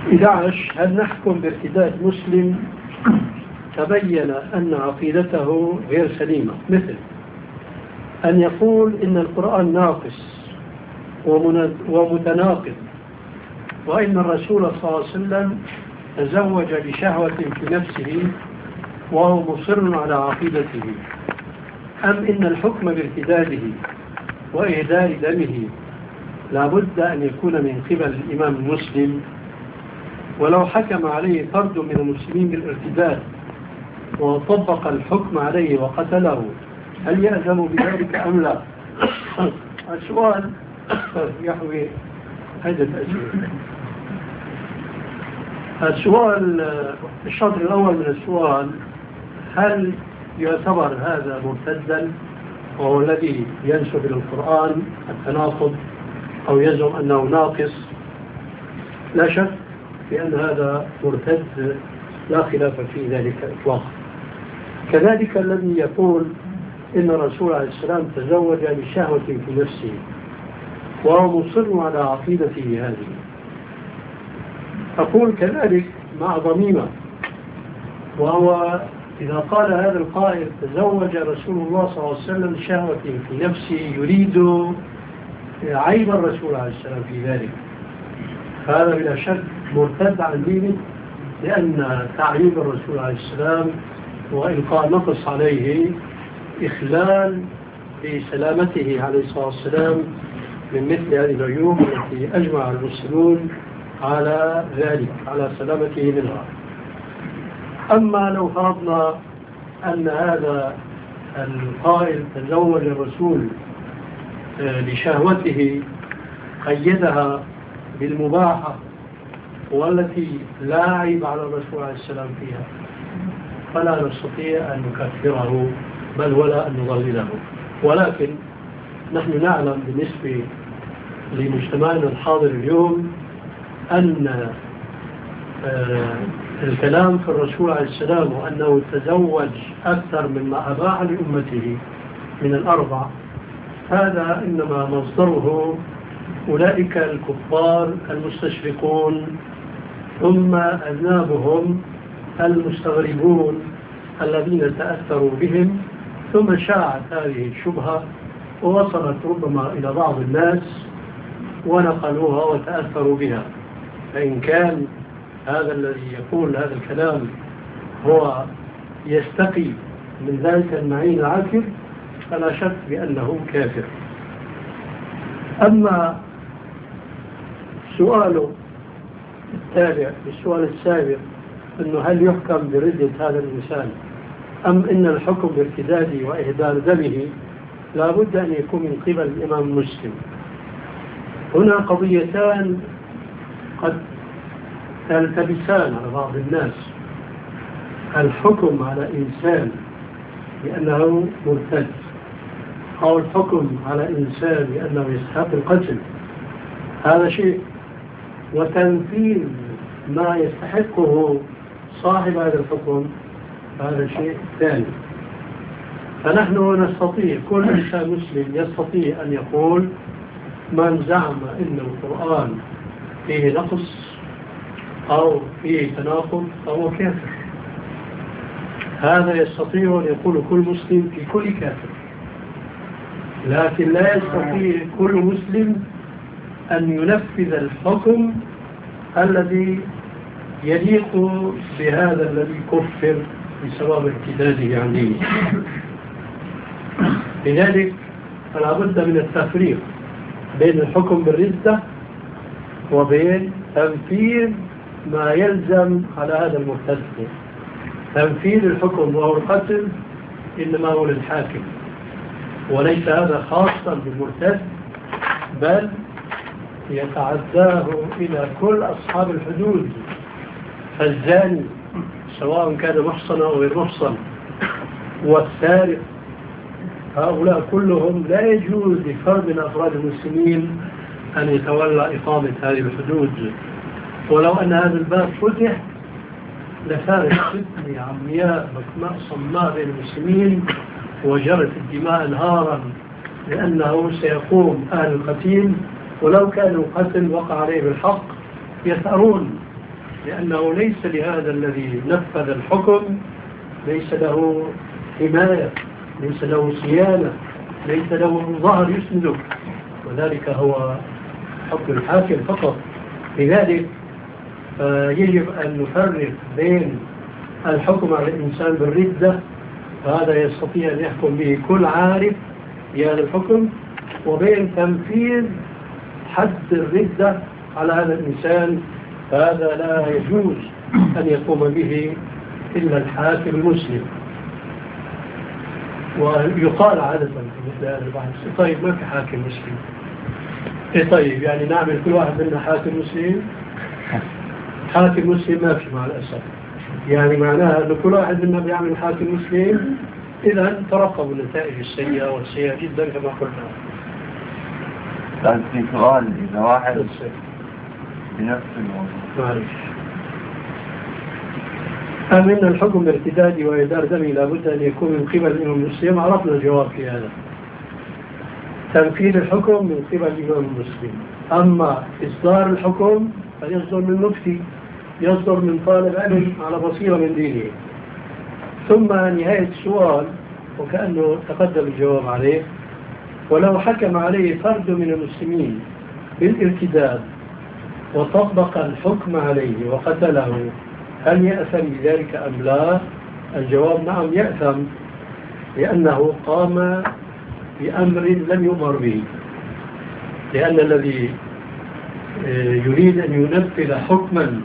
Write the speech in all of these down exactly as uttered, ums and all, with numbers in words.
إحدى عشر. هل نحكم بارتداد مسلم تبين أن عقيدته غير سليمة، مثل أن يقول إن القرآن ناقص ومتناقض، وإن الرسول صلى الله عليه وسلم تزوج بشهوة في نفسه وهو مصر على عقيدته، أم إن الحكم بارتداده وإهدار دمه لابد أن يكون من قبل الإمام المسلم، ولو حكم عليه فرد من المسلمين بالارتداد وطبق الحكم عليه وقتله هل يأذن بذلك أم لا؟ السؤال يحوي عدة أسئلة. السؤال الشطر الأول من السؤال: هل يعتبر هذا مرتدا وهو الذي ينسب إلى القرآن التناقض أو يزعم أنه ناقص؟ لا شك بأن هذا مرتد، لا خلاف في ذلك إطلاقا. كذلك الذي يقول إن الرسول عليه السلام تزوج بشهوة في نفسه وهو مصر على عقيدته هذه، أقول كذلك مع ضميمة، وهو إذا قال هذا القائل تزوج رسول الله صلى الله عليه وسلم شهوة في نفسه يريد عيب الرسول عليه السلام في ذلك، هذا بلا شك مرتد عن دينه، لأن تعيب الرسول عليه السلام وإلقاء نقص عليه إخلال بسلامته عليه الصلاة والسلام من مثل هذه العيوب التي أجمع المسلمون على ذلك، على سلامته منها. أما لو فرضنا أن هذا القائل تزوج الرسول لشهوته قيدها بالمباحة والتي لا عيب على الرسول عليه السلام فيها، فلا نستطيع أن نكفره بل ولا أن نضلله. ولكن نحن نعلم بالنسبة لمجتمعنا الحاضر اليوم أن الكلام في الرسول عليه السلام وأنه تزوج أكثر مما أباح لأمته من الأربع، هذا إنما مصدره أولئك الكفار المستشرقون، ثم أذنابهم المستغربون الذين تأثروا بهم، ثم شاعت هذه الشبهة ووصلت ربما إلى بعض الناس ونقلوها وتأثروا بها. فإن كان هذا الذي يقول هذا الكلام هو يستقي من ذلك المعين العاكر فلا شك بأنه كافر. أما سؤاله التابع للسؤال السابق أنه هل يحكم بردة هذا الإنسان أم إن الحكم بارتداده وإهدار دمه لا بد أن يكون من قبل الإمام المسلم. هنا قضيتان قد تلتبسان على بعض الناس: الحكم على إنسان بأنه مرتد، أو الحكم على إنسان بأنه يستحق القتل، هذا شيء، وتنفيذ ما يستحقه صاحب هذا الحكم هذا شيء ثاني. فنحن نستطيع، كل إنسان مسلم يستطيع أن يقول من زعم أن القرآن فيه نقص أو فيه تناقض فهو كافر. هذا يستطيع أن يقول كل مسلم في كل كافر، لكن لا يستطيع كل مسلم أن ينفذ الحكم الذي يليق بهذا الذي كفر بسبب ارتداده عن دينه. لذلك فلا بد من التفريق بين الحكم بالردة وبين تنفيذ ما يلزم على هذا المرتد. تنفيذ الحكم وهو القتل إنما هو للحاكم، وليس هذا خاصا بالمرتد، بل يتعداه إلى كل أصحاب الحدود. فالزاني سواء كان محصنا أو غير محصن، والسارق، هؤلاء كلهم لا يجوز لفرد من أفراد المسلمين أن يتولى إقامة هذه الحدود. ولو أن هذا الباب فتح لصارت فتنة عمياء بكماء صماء بين المسلمين وجرت الدماء نهارا، لأنه سيقوم أهل القتيل ولو كانوا قتل وقع عليه بالحق يثأرون لأنه ليس لهذا الذي نفذ الحكم ليس له حماية، ليس له صيانة، ليس له ظهر يسنده، وذلك هو حكم الحاكم فقط. لذلك يجب أن نفرق بين الحكم على الإنسان بالردة، وهذا يستطيع أن يحكم به كل عارف بهذا الحكم، وبين تنفيذ حد الردة على هذا الإنسان، فهذا لا يجوز أن يقوم به إلا الحاكم المسلم. ويقال عادة في مثل هذا البحث طيب ما في حاكم مسلم. إيه طيب يعني نعمل كل واحد منا حاكم مسلم؟ حاكم مسلم ما في مع الأسف. يعني معناها أن كل واحد منا بيعمل حاكم مسلم، إذا ترقبوا النتائج السيئة والسيئة جدا كما قلنا. لكن في سؤال، إذا واحد بنفس الموضوع معلش أم إن الحكم بارتداد وإدار دمي لابد أن يكون من قبل الإمام المسلم؟ عرفنا الجواب في هذا. تنفيذ الحكم من قبل الإمام المسلم، أما إصدار الحكم فيصدر من مفتي، يصدر من طالب علم على بصيرة من دينه. ثم نهاية السؤال وكأنه تقدم الجواب عليه، ولو حكم عليه فرد من المسلمين بالارتداد وطبق الحكم عليه وقتله هل يأثم بذلك أم لا؟ الجواب نعم يأثم، لأنه قام بأمر لم يؤمر به، لأن الذي يريد أن ينفذ حكما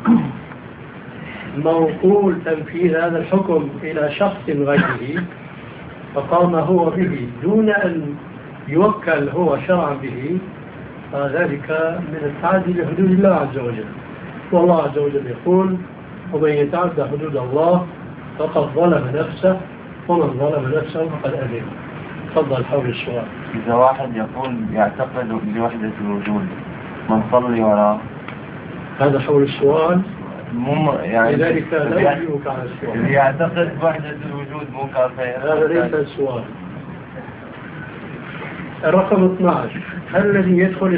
موكول تنفيذ هذا الحكم إلى شخص غيره فقام هو به دون أن يوكل هو شرعا به، فذلك من التعدي لحدود الله عز وجل. والله عز وجل يقول ومن يتعدى حدود الله فقد ظلم نفسه ومن ظلم نفسه فقد أذن. تفضل حول السؤال. إذا واحد يقول يعتقد بوحدة الوجود من صلي وراه، هذا حول السؤال مو يعني لذلك لا يجيبك على السؤال. اللي يعتقد بوحدة الوجود مو كافر. هذا ليس السؤال. الرقم اثناشر، هل الذي يدخل